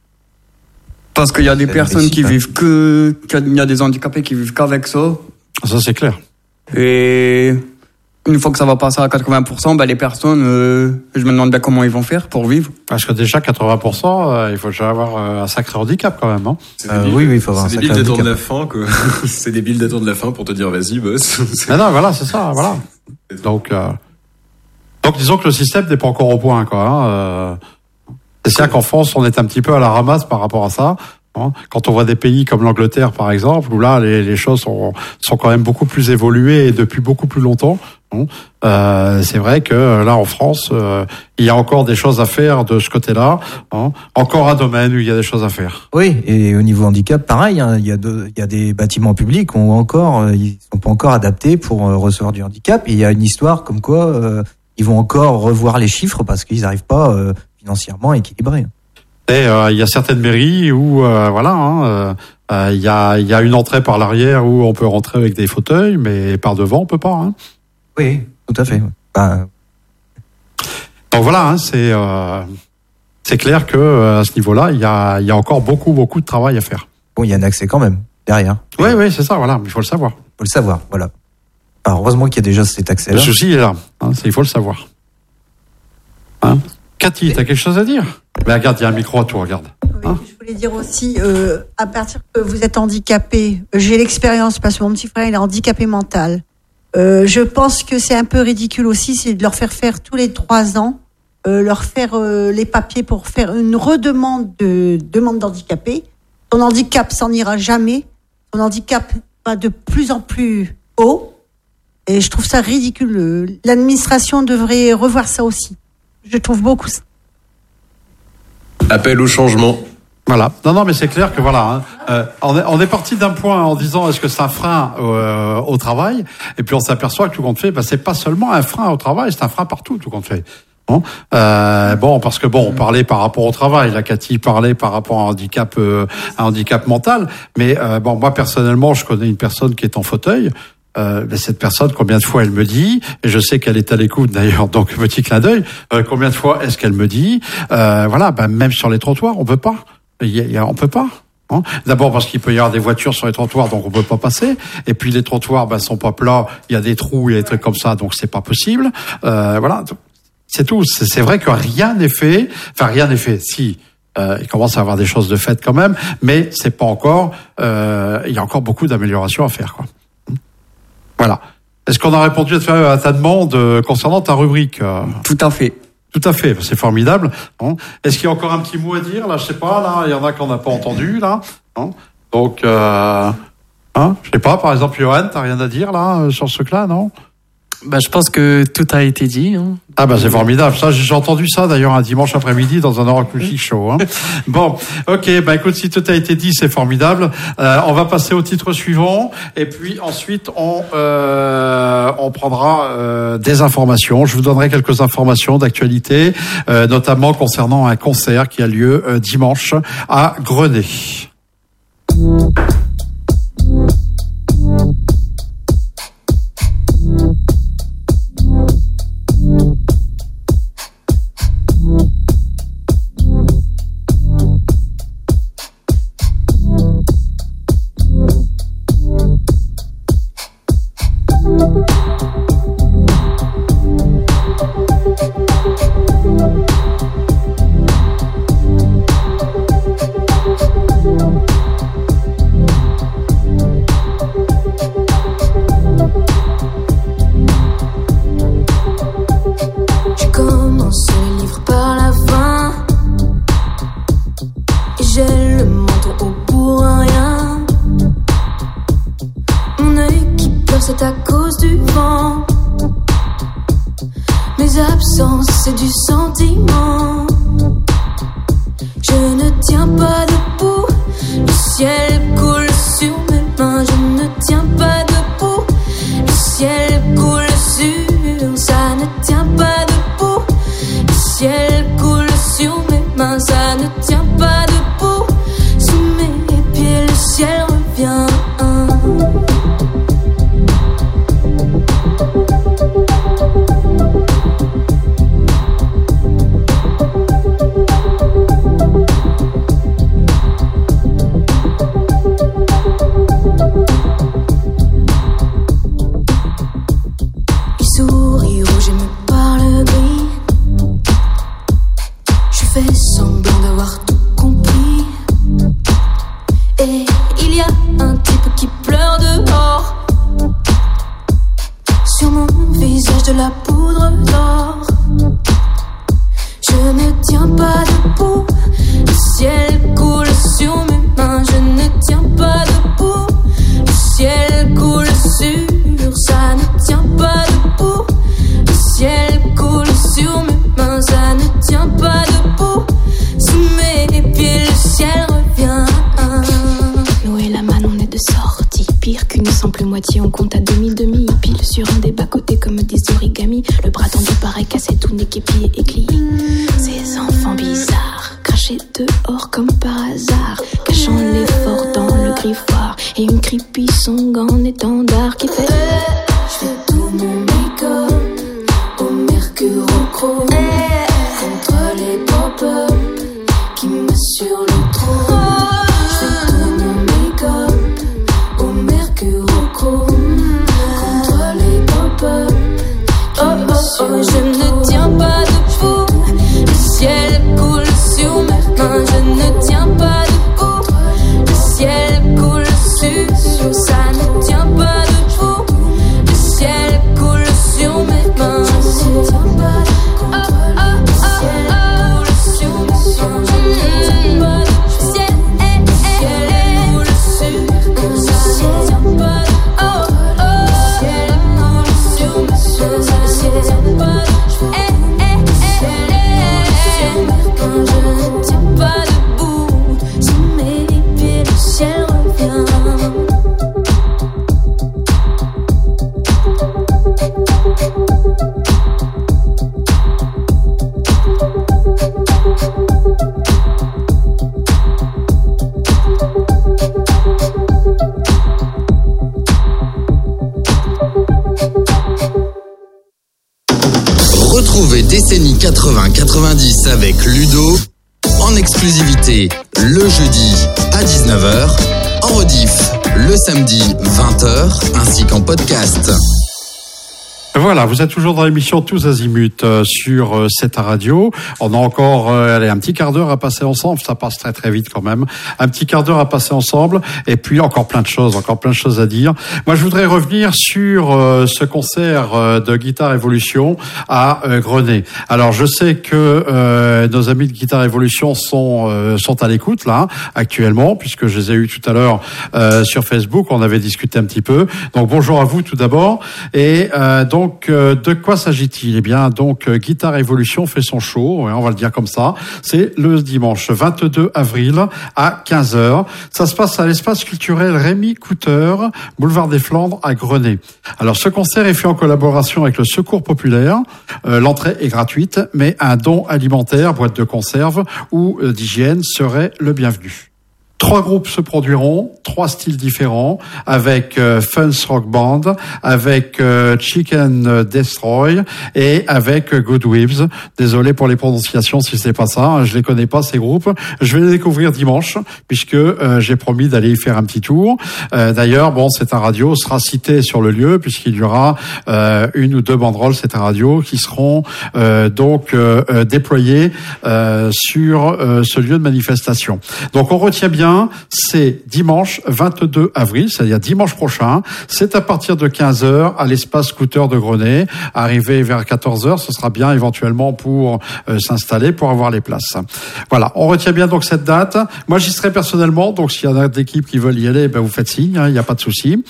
Parce qu'il y a des personnes qui vivent il y a des handicapés qui vivent qu'avec ça.
Ça, c'est clair. Et
une fois que ça va passer à 80%, les personnes, je me demande bien comment ils vont faire pour vivre.
Parce que déjà, 80%, il faut déjà avoir un sacré handicap quand même. Hein.
Oui, il faut avoir un sacré handicap.
C'est débile d'attendre la fin, quoi. C'est débile d'attendre la fin pour te dire, vas-y, boss.
Non, voilà, c'est ça, voilà. Donc, disons que le système n'est pas encore au point, quoi. Hein. C'est sûr qu'en France, on est un petit peu à la ramasse par rapport à ça. Quand on voit des pays comme l'Angleterre, par exemple, où là, les choses sont quand même beaucoup plus évoluées et depuis beaucoup plus longtemps. C'est vrai que là, en France, il y a encore des choses à faire de ce côté-là. Encore un domaine où il y a des choses à faire.
Oui, et au niveau handicap, pareil. Il y a des bâtiments publics où ils sont pas encore adaptés pour recevoir du handicap. Et il y a une histoire comme quoi ils vont encore revoir les chiffres parce qu'ils n'arrivent pas financièrement équilibrés.
Et il y a certaines mairies où il y a une entrée par l'arrière où on peut rentrer avec des fauteuils, mais par devant on peut pas. Hein.
Oui, tout à fait.
Donc voilà, c'est clair que à ce niveau-là, il y a encore beaucoup de travail à faire.
Bon, il y a un accès quand même derrière.
Oui, c'est ça. Voilà, il faut le savoir.
Il faut le savoir, voilà. Alors, heureusement qu'il y a déjà cet accès-là.
Le souci est là. Il faut le savoir. Hein? Cathy, t'as quelque chose à dire? Mais regarde, il y a un micro à toi, regarde.
Oui, je voulais dire aussi, à partir que vous êtes handicapé, j'ai l'expérience parce que mon petit frère il est handicapé mental. Je pense que c'est un peu ridicule aussi, c'est de leur faire tous les 3 ans, leur faire les papiers pour faire une redemande de demande d'handicapé. Ton handicap s'en ira jamais. Ton handicap va de plus en plus haut. Et je trouve ça ridicule. L'administration devrait revoir ça aussi. Je trouve beaucoup ça.
Appel au changement.
Voilà. Non, mais c'est clair que voilà. On est parti d'un point en disant est-ce que c'est un frein au travail, et puis on s'aperçoit que tout compte fait, c'est pas seulement un frein au travail, c'est un frein partout, tout compte fait. Parce que on parlait par rapport au travail. La Cathy parlait par rapport à un handicap mental. Mais moi personnellement, je connais une personne qui est en fauteuil. Cette personne, combien de fois elle me dit, et je sais qu'elle est à l'écoute d'ailleurs, donc petit clin d'œil, combien de fois est-ce qu'elle me dit, même sur les trottoirs, on peut pas. On peut pas. Hein. D'abord parce qu'il peut y avoir des voitures sur les trottoirs, donc on peut pas passer. Et puis les trottoirs, sont pas plats, il y a des trous, il y a des trucs comme ça, donc c'est pas possible. Voilà, c'est tout. C'est vrai que rien n'est fait. Enfin, rien n'est fait. Si. Il commence à avoir des choses de faites quand même, mais c'est pas encore. Il y a encore beaucoup d'améliorations à faire, quoi. Voilà. Est-ce qu'on a répondu à ta demande concernant ta rubrique?
Tout à fait.
Tout à fait, c'est formidable. Est-ce qu'il y a encore un petit mot à dire là? Je sais pas. Là, il y en a qu'on n'a pas entendu là. Donc, je sais pas. Par exemple, Johan, t'as rien à dire là sur ce truc-là, non?
Je pense que tout a été dit.
C'est formidable. Ça, j'ai entendu ça d'ailleurs un dimanche après-midi dans un Rock Music Show. Bon, ok. Écoute, si tout a été dit, c'est formidable. On va passer au titre suivant, et puis ensuite on prendra des informations. Je vous donnerai quelques informations d'actualité, notamment concernant un concert qui a lieu dimanche à Grenay.
Ça ne tient pas debout.
Retrouvez décennie 80-90 avec Ludo en exclusivité le jeudi à 19h, en rediff le samedi 20h ainsi qu'en podcast.
Voilà, vous êtes toujours dans l'émission Tous Azimuts sur CETA Radio. On a encore un petit quart d'heure à passer ensemble. Ça passe très très vite quand même. Un petit quart d'heure à passer ensemble. Et puis encore plein de choses à dire. Moi, je voudrais revenir sur ce concert de Guitare Evolution à Grenay. Alors, je sais que nos amis de Guitare Evolution sont à l'écoute là actuellement, puisque je les ai eus tout à l'heure sur Facebook. On avait discuté un petit peu. Donc bonjour à vous tout d'abord. Et donc, de quoi s'agit-il ? Eh bien, donc, Guitare Evolution fait son show, on va le dire comme ça. C'est le dimanche 22 avril à 15h. Ça se passe à l'espace culturel Rémi Couter, boulevard des Flandres à Grenay. Alors, ce concert est fait en collaboration avec le Secours Populaire. L'entrée est gratuite, mais un don alimentaire, boîte de conserve ou d'hygiène serait le bienvenu. 3 groupes se produiront, 3 styles différents, avec Fun Rock Band, avec Chicken Destroy et avec Good Weaves. Désolé pour les prononciations si c'est pas ça, je les connais pas ces groupes. Je vais les découvrir dimanche puisque j'ai promis d'aller y faire un petit tour. D'ailleurs, bon, CETA Radio sera cité sur le lieu puisqu'il y aura 1 ou 2 banderoles CETA Radio qui seront donc déployées sur ce lieu de manifestation. Donc on retient bien. C'est dimanche 22 avril, c'est-à-dire dimanche prochain. C'est à partir de 15h à l'espace Scooter de Grenay. Arrivé vers 14h, ce sera bien éventuellement pour s'installer, pour avoir les places. Voilà, on retient bien donc cette date. Moi, j'y serai personnellement, donc s'il y en a d'équipes qui veulent y aller, ben vous faites signe, il n'y a pas de souci.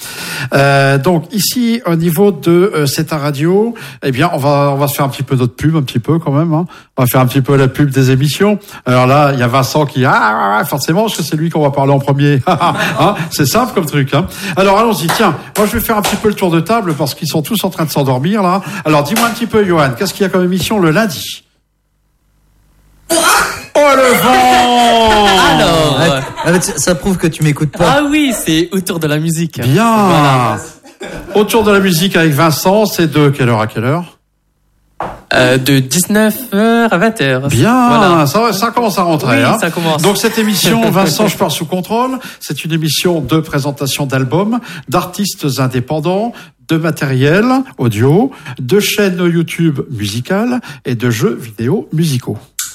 Donc ici, au niveau de CETA Radio, eh bien, on va se faire un petit peu notre pub, un petit peu quand même. Hein. On va faire un petit peu la pub des émissions. Alors là, il y a Vincent qui forcément, parce que c'est lui qu'on va parler en premier. Hein, c'est simple comme truc. Hein. Alors allons-y, tiens, moi je vais faire un petit peu le tour de table parce qu'ils sont tous en train de s'endormir là. Alors dis-moi un petit peu, Johan, qu'est-ce qu'il y a comme émission le lundi ? Oh le vent!
Alors, ça prouve que tu m'écoutes pas.
Ah oui, c'est autour de la musique.
Bien. Voilà. Autour de la musique avec Vincent, c'est de quelle heure à quelle heure ?
De 19h à 20h.
Bien, voilà. ça commence à rentrer.
Oui,
hein.
Ça commence.
Donc cette émission, Vincent, je pars sous contrôle. C'est une émission de présentation d'albums, d'artistes indépendants, de matériel audio, de chaînes YouTube musicales et de jeux vidéo musicaux.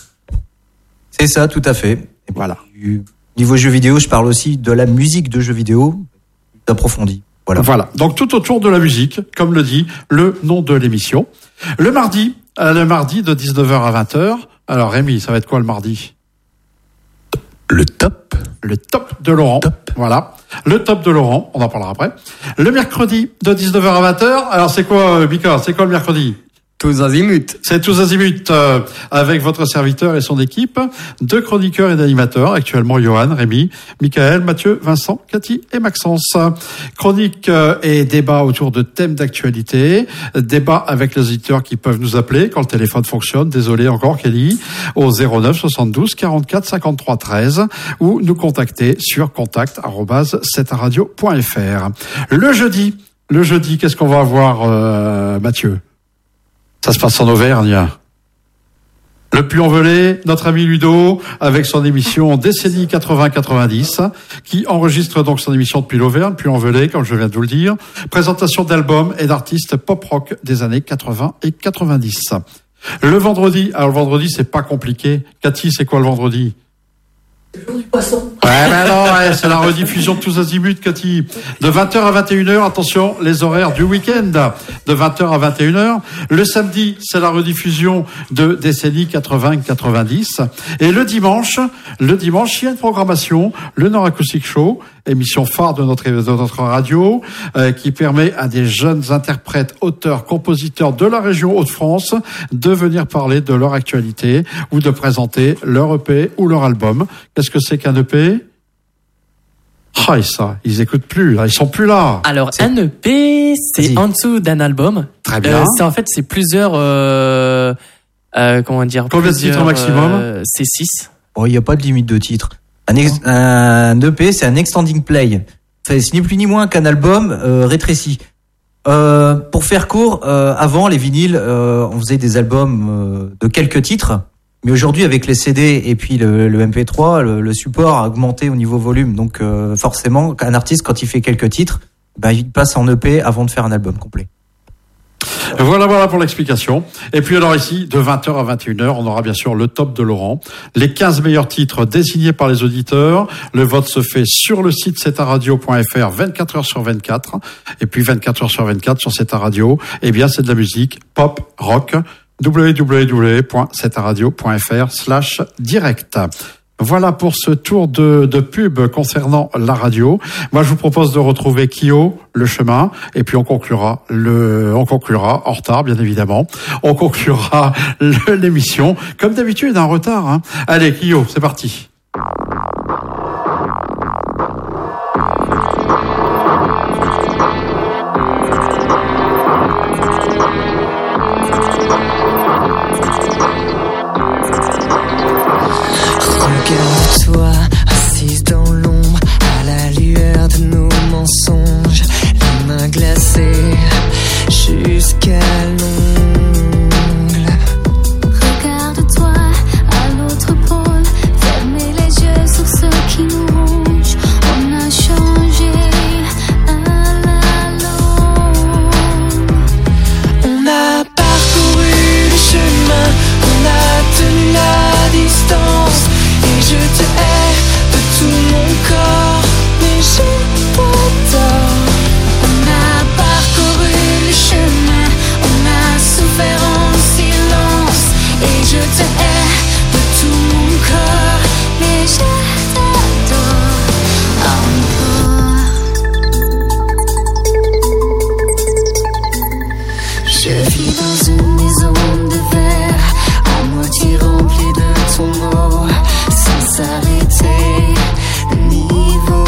C'est ça, tout à fait. Et
voilà.
Niveau jeux vidéo, je parle aussi de la musique de jeux vidéo approfondie.
Voilà. Donc tout autour de la musique, comme le dit le nom de l'émission. Le mardi de 19h à 20h. Alors Rémi, ça va être quoi le mardi ?
Le top
de Laurent. Voilà. Le top de Laurent, on en parlera après. Le mercredi de 19h à 20h. Alors c'est quoi, Mika ? C'est quoi le mercredi ?
Tous azimuts.
C'est Tous azimuts avec votre serviteur et son équipe de chroniqueurs et d'animateurs, actuellement Johan, Rémi, Michael, Mathieu, Vincent, Cathy et Maxence. Chronique et débat autour de thèmes d'actualité, débat avec les auditeurs qui peuvent nous appeler quand le téléphone fonctionne, désolé encore Kelly, au 09 72 44 53 13 ou nous contacter sur contact@cetaradio.fr. Le jeudi, qu'est-ce qu'on va avoir Mathieu ? Ça se passe en Auvergne. Le Puy-en-Velay, notre ami Ludo, avec son émission Décennie 80-90, qui enregistre donc son émission depuis l'Auvergne, Puy-en-Velay, comme je viens de vous le dire. Présentation d'albums et d'artistes pop-rock des années 80 et 90. Le vendredi, c'est pas compliqué. Cathy, c'est quoi le vendredi ?
Le jour du poisson.
Ouais, ben non, c'est la rediffusion de Tous azimuts, Cathy. De 20h à 21h, attention, les horaires du week-end. De 20h à 21h. Le samedi, c'est la rediffusion de Décennie 80-90. Et le dimanche, il y a une programmation, le Nord Acoustic Show, émission phare de notre radio, qui permet à des jeunes interprètes, auteurs, compositeurs de la région Hauts-de-France de venir parler de leur actualité ou de présenter leur EP ou leur album. Qu'est-ce que c'est qu'un EP ? Ah, et ça, ils écoutent plus, là, ils sont plus là.
Alors, un EP, c'est en dessous d'un album.
Très bien.
C'est plusieurs, comment dire.
Combien de titres maximum ?
C'est 6.
Oh, il n'y a pas de limite de titres. Un EP, c'est un extending play. Enfin, c'est ni plus ni moins qu'un album rétréci. Pour faire court, avant les vinyles, on faisait des albums de quelques titres. Mais aujourd'hui, avec les CD et puis le MP3, le support a augmenté au niveau volume. Donc forcément, un artiste, quand il fait quelques titres, il passe en EP avant de faire un album complet.
Voilà pour l'explication. Et puis alors ici, de 20h à 21h, on aura bien sûr le top de Laurent. Les 15 meilleurs titres désignés par les auditeurs. Le vote se fait sur le site cetaradio.fr 24h sur 24. Et puis 24h sur 24 sur Ceta Radio. Eh bien, c'est de la musique pop, rock. www.cetaradio.fr/direct. Voilà pour ce tour de pub concernant la radio. Moi, je vous propose de retrouver Kyo, Le Chemin, et puis on conclura en retard, bien évidemment. On conclura l'émission, comme d'habitude, en retard, hein. Allez, Kyo, c'est parti.
Regarde-toi, assise dans l'ombre, à la lueur de nos mensonges, les mains glacées jusqu'à l'ongle.
Regarde-toi à l'autre pôle, fermez les yeux sur ce qui nous ronge. On a changé à la longue.
On a parcouru le chemin, on a tenu la distance. Et je te hais de tout mon corps, mais je t'adore. On a parcouru le chemin, on a souffert en silence. Et je te hais de tout mon corps, mais je t'adore encore. Je vis dans une maison de verre, à moitié remplie de ton mot. Sans s'arrêter, le niveau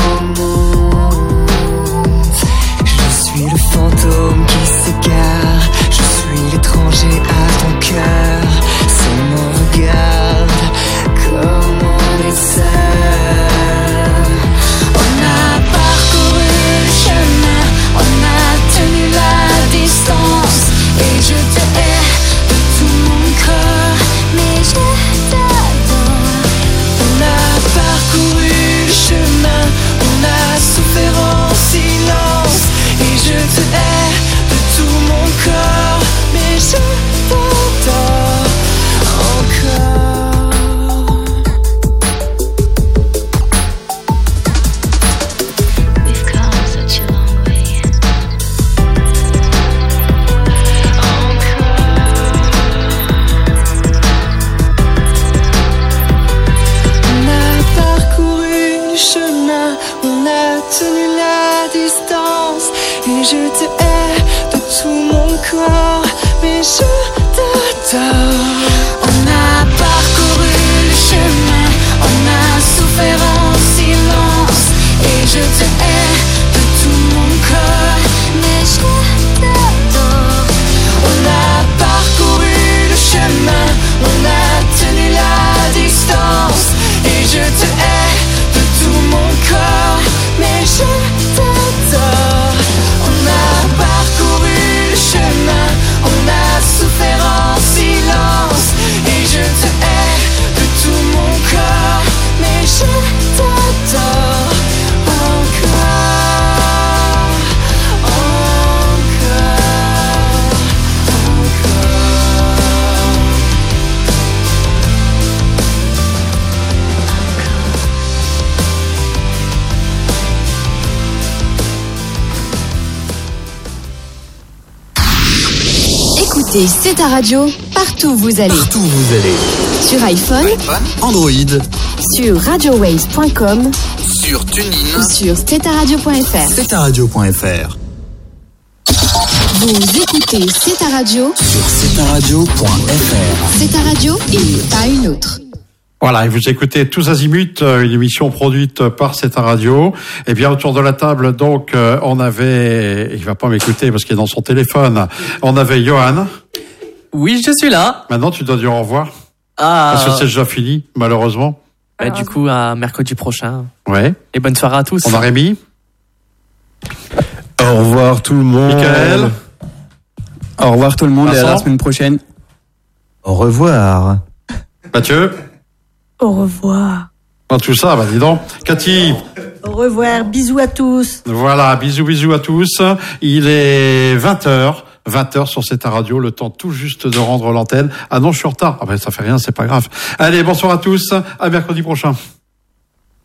monte. Je suis le fantôme qui s'égare, je suis l'étranger à ton cœur. Seulement regarde comme on est seul. On a parcouru le chemin, on a tenu la distance. Et je te hais de tout mon corps, mais je t'adore. On a parcouru le chemin, on a souffert en silence. Et je te hais de tout mon corps, mais je t'adore encore. We've come such a long way. Chemin, on a tenu la distance. Et je te hais de tout mon corps, mais je t'adore. On a parcouru le chemin, on a souffert en silence. Et je te hais de tout mon corps, mais je t'adore. On a parcouru le chemin, on a tenu la distance. Et je te hais de tout mon corps, mais je t'adore. On a parcouru le chemin, on a souffert en silence. Et je te hais de tout mon corps, mais je t'adore encore, encore,
Écoutez Ceta Radio partout où vous allez.
Partout où vous allez.
Sur iPhone,
Android,
sur radiowaves.com,
sur TuneIn
ou sur cetaradio.fr.
Cetaradio.fr.
Vous écoutez Ceta Radio
sur cetaradio.fr.
Ceta Radio et pas une autre.
Voilà, et vous écoutez Tous Azimuts, une émission produite par Ceta Radio. Et bien, autour de la table, donc, on avait, il va pas m'écouter parce qu'il est dans son téléphone, on avait Johan.
Oui, je suis là.
Maintenant, tu dois dire au revoir.
Ah.
Parce que c'est déjà fini, malheureusement.
Du coup, à mercredi prochain.
Ouais.
Et bonne soirée à tous.
On a Rémi.
Au revoir tout le monde.
Michael.
Au revoir tout le monde
Vincent.
et à la semaine prochaine.
Au revoir.
Mathieu.
Au revoir.
Tout ça, dis donc. Cathy.
Au revoir, bisous à tous.
Voilà, bisous à tous. Il est 20h sur cette radio, le temps tout juste de rendre l'antenne. Ah non, je suis en retard. Ça fait rien, c'est pas grave. Allez, bonsoir à tous, à mercredi prochain.